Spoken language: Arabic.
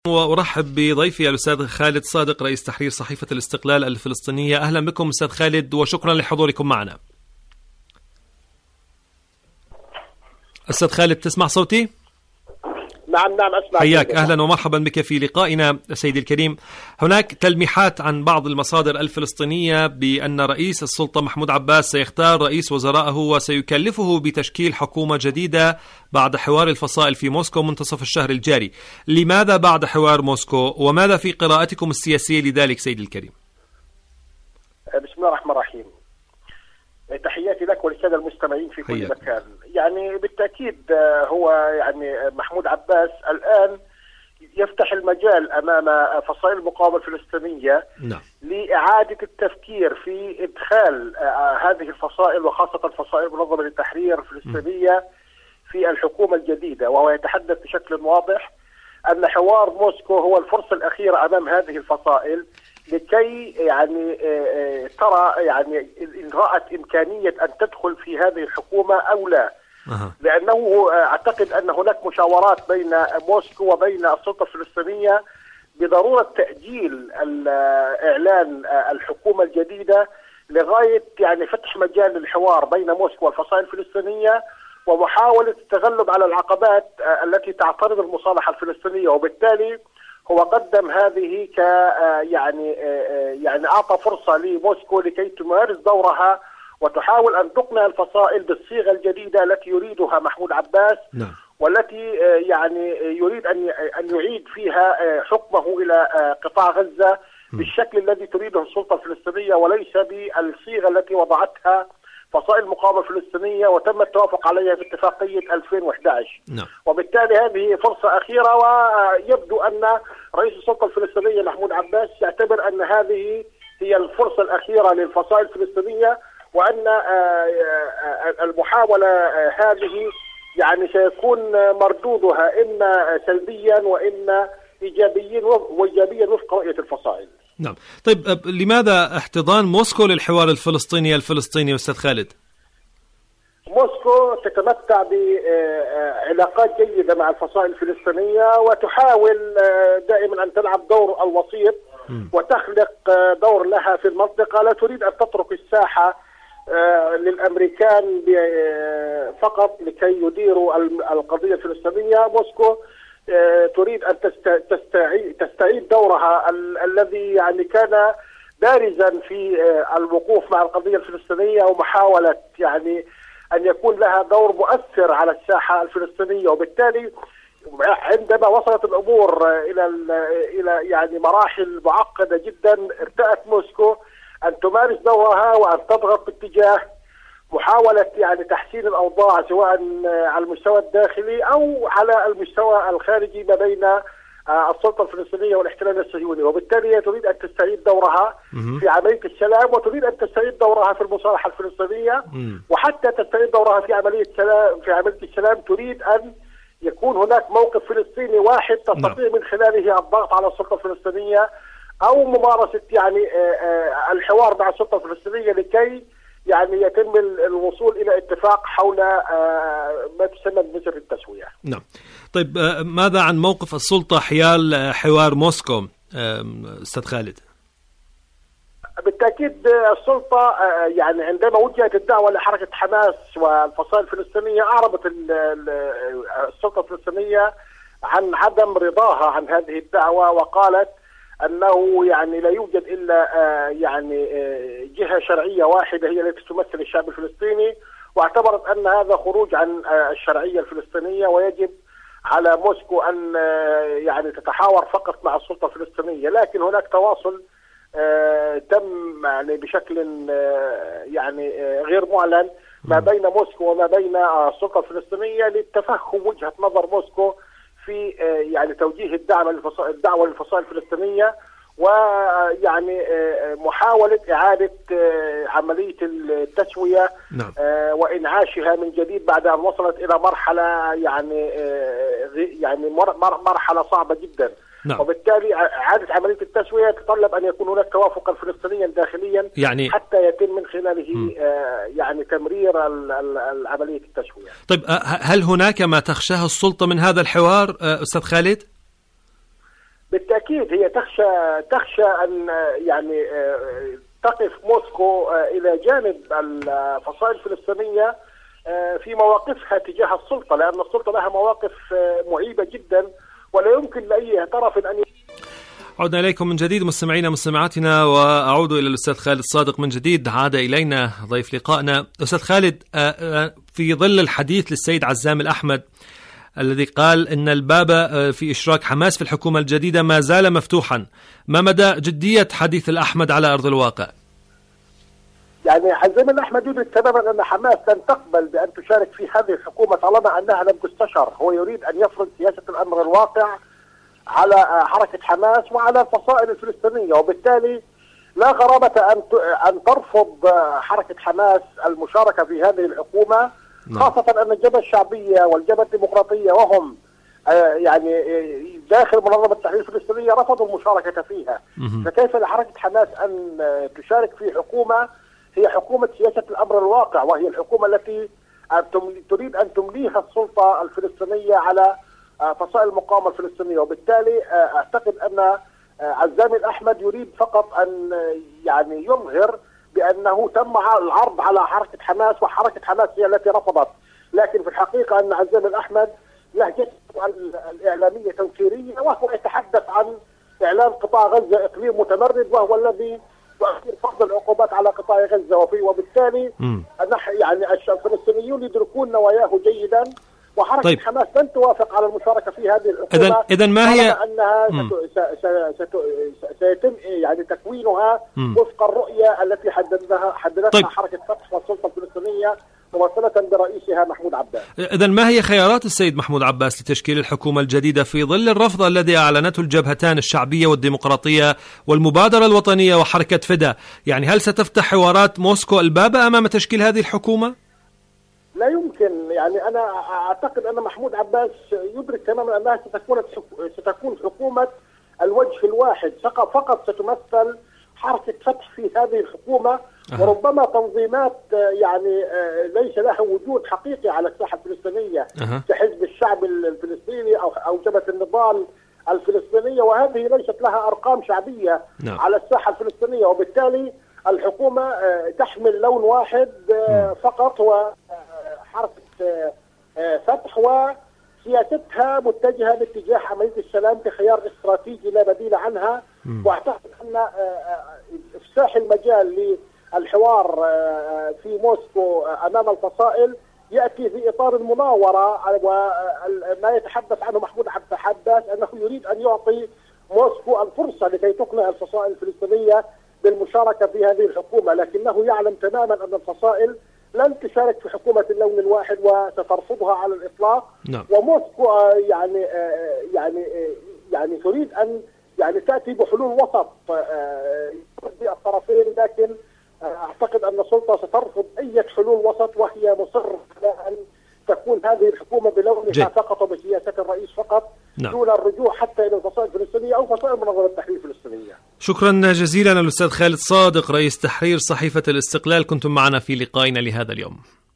وأرحب بضيفي الأستاذ خالد صادق رئيس تحرير صحيفة الاستقلال الفلسطينية. أهلا بكم أستاذ خالد وشكرا لحضوركم معنا. أستاذ خالد تسمع صوتي؟ نعم أسمع. حياك، أهلا ومرحبا بك في لقائنا سيدي الكريم. هناك تلميحات عن بعض المصادر الفلسطينية بأن رئيس السلطة محمود عباس سيختار رئيس وزرائه وسيكلفه بتشكيل حكومة جديدة بعد حوار الفصائل في موسكو منتصف الشهر الجاري. لماذا بعد حوار موسكو؟ وماذا في قراءتكم السياسية لذلك سيدي الكريم؟ بسم الله الرحمن الرحيم. تحياتي لك وللسادة المستمعين في كل مكان. يعني بالتأكيد هو يعني محمود عباس الآن يفتح المجال أمام فصائل المقاومة الفلسطينية لإعادة التفكير في إدخال هذه الفصائل وخاصة فصائل منظمة التحرير الفلسطينية في الحكومة الجديدة، وهو يتحدث بشكل واضح أن حوار موسكو هو الفرصة الأخيرة أمام هذه الفصائل لكي يعني ترى يعني إن رأت إمكانية أن تدخل في هذه الحكومة أو لا. لأنه أعتقد أن هناك مشاورات بين موسكو وبين السلطة الفلسطينية بضرورة تأجيل إعلان الحكومة الجديدة لغاية يعني فتح مجال للحوار بين موسكو والفصائل الفلسطينية ومحاولة التغلب على العقبات التي تعترض المصالحة الفلسطينية. وبالتالي هو قدم هذه ك يعني أعطى فرصة لموسكو لكي تمارس دورها وتحاول أن تقنع الفصائل بالصيغة الجديدة التي يريدها محمود عباس. والتي يعني يريد أن يعيد فيها حكمه إلى قطاع غزة بالشكل الذي تريده السلطة الفلسطينية وليس بالصيغة التي وضعتها فصائل المقاومة الفلسطينية وتم التوافق عليها في اتفاقية 2011. وبالتالي هذه فرصة أخيرة، ويبدو أن رئيس السلطة الفلسطينية محمود عباس يعتبر أن هذه هي الفرصة الأخيرة للفصائل الفلسطينية، وأن المحاولة هذه يعني سيكون مردودها إما سلبيا وإما إيجابيا وفق رؤية الفصائل. نعم. طيب لماذا احتضان موسكو للحوار الفلسطيني أستاذ خالد؟ موسكو تتمتع بعلاقات جيدة مع الفصائل الفلسطينية وتحاول دائما أن تلعب دور الوسيط وتخلق دور لها في المنطقة. لا تريد أن تترك الساحة للأمريكان فقط لكي يديروا القضية الفلسطينية. موسكو تريد أن تستعيد دورها الذي يعني كان بارزا في الوقوف مع القضية الفلسطينية ومحاولة يعني أن يكون لها دور مؤثر على الساحة الفلسطينية. وبالتالي عندما وصلت الأمور إلى يعني مراحل معقدة جدا ارتأت موسكو أن تمارس دورها وأن تضغط باتجاه محاولة يعني تحسين الأوضاع سواء على المستوى الداخلي أو على المستوى الخارجي ما بين السلطة الفلسطينية والاحتلال الصهيوني. وبالتالي هي تريد أن تستعيد دورها في عملية السلام وتريد أن تستعيد دورها في المصالحة الفلسطينية، وحتى تستعيد دورها في عملية السلام تريد أن يكون هناك موقف فلسطيني واحد تستطيع من خلاله الضغط على السلطة الفلسطينية أو ممارسة يعني الحوار مع السلطة الفلسطينية لكي يعني يتم الوصول إلى اتفاق حول ما تسمى بمسر التسوية. نعم. طيب ماذا عن موقف السلطة حيال حوار موسكو أستاذ خالد؟ بالتأكيد السلطة يعني عندما وجهت الدعوة لحركة حماس والفصائل الفلسطينية أعربت السلطة الفلسطينية عن عدم رضاها عن هذه الدعوة، وقالت أنه يعني لا يوجد إلا يعني جهة شرعية واحدة هي التي تمثل الشعب الفلسطيني، واعتبرت أن هذا خروج عن الشرعية الفلسطينية ويجب على موسكو أن يعني تتحاور فقط مع السلطة الفلسطينية. لكن هناك تواصل تم يعني بشكل يعني غير معلن ما بين موسكو وما بين السلطة الفلسطينية للتفهم وجهة نظر موسكو في يعني توجيه الدعوة للفصائل الفلسطينية ويعني محاولة إعادة عملية التسوية وإنعاشها من جديد بعد أن وصلت إلى مرحلة يعني مرحلة صعبة جدا. وبالتالي إعادة عملية التسوية تتطلب أن يكون هناك توافقا فلسطينيا داخليا يعني حتى يتم من خلاله يعني تمرير عملية التسوية. طيب هل هناك ما تخشاه السلطة من هذا الحوار أستاذ خالد؟ بالتأكيد هي تخشى أن يعني تقف موسكو إلى جانب الفصائل الفلسطينية في مواقفها تجاه السلطة، لأن السلطة لها مواقف معيبة جدا ولا يمكن لأي طرف أن عدنا إليكم من جديد مستمعينا مستمعاتنا، وأعود إلى الأستاذ خالد صادق من جديد. عاد إلينا ضيف لقائنا. أستاذ خالد، في ظل الحديث للسيد عزام الأحمد الذي قال إن الباب في إشراك حماس في الحكومة الجديدة ما زال مفتوحا، ما مدى جدية حديث الأحمد على أرض الواقع؟ يعني عزام الأحمد يدرك تماما أن حماس لن تقبل بأن تشارك في هذه الحكومة طالما أنها لم تستشر. هو يريد أن يفرض سياسة الأمر الواقع على حركة حماس وعلى الفصائل الفلسطينية، وبالتالي لا غرابة أن ترفض حركة حماس المشاركة في هذه الحكومة، خاصة أن الجبهة الشعبية والجبهة الديمقراطية وهم يعني داخل منظمة التحرير الفلسطينية رفضوا المشاركة فيها. فكيف لحركة حماس أن تشارك في حكومة هي حكومة سياسة الأمر الواقع، وهي الحكومة التي تريد أن تمليها السلطة الفلسطينية على فصائل المقاومة الفلسطينية؟ وبالتالي أعتقد أن عزام الأحمد يريد فقط أن يعني يظهر بأنه تم العرض على حركة حماس وحركة حماس هي التي رفضت، لكن في الحقيقة أن عزام الأحمد لهجته الإعلامية تنكيرية، وهو يتحدث عن إعلان قطاع غزة إقليم متمرد، وهو الذي يؤثر فرض العقوبات على قطاع غزة، وبالتالي يعني الفلسطينيون يدركون نواياه جيدا، وحركة حماس لن توافق على المشاركة في هذه الحكومة. إذن ما هي أنها سيتم يعني تكوينها وفق الرؤية التي حددتها حركة فتح والسلطة الفلسطينية ممثلة برئيسها محمود عباس. إذن ما هي خيارات السيد محمود عباس لتشكيل الحكومة الجديدة في ظل الرفض الذي أعلنته الجبهتان الشعبية والديمقراطية والمبادرة الوطنية وحركة فدا؟ يعني هل ستفتح حوارات موسكو الباب أمام تشكيل هذه الحكومة؟ لا يمكن. يعني أنا أعتقد أن محمود عباس يدرك تماما أنها ستكون حكومة الوجه الواحد، فقط ستمثل حركة فتح في هذه الحكومة، وربما تنظيمات يعني ليس لها وجود حقيقي على الساحة الفلسطينية كحزب الشعب الفلسطيني أو جبهة النضال الفلسطينية، وهذه ليست لها أرقام شعبية على الساحة الفلسطينية، وبالتالي الحكومة تحمل لون واحد فقط وحركة فتح، وسياستها متجهة باتجاه عملية السلام كخيار استراتيجي لا بديل عنها. واعتقد أن إفساح المجال للحوار في موسكو أمام الفصائل يأتي في إطار المناورة، وما يتحدث عنه محمود عباس أنه يريد أن يعطي موسكو الفرصة لكي تقنع الفصائل الفلسطينية بالمشاركة في هذه الحكومة، لكنه يعلم تماما أن الفصائل لن تشارك في حكومة اللون الواحد وسترفضها على الإطلاق. وموسكو يعني تريد أن يعني تأتي بحلول وسط يرضي الطرفين، لكن أعتقد أن السلطة سترفض أي حلول وسط، وهي مصرة على أن تكون هذه الحكومة بلونها فقط وبسياسة الرئيس فقط، دون الرجوع حتى إلى الفصائل الفلسطينية أو فصائل منظمة التحرير الفلسطينية. شكرا جزيلا الأستاذ خالد صادق رئيس تحرير صحيفة الاستقلال، كنتم معنا في لقائنا لهذا اليوم.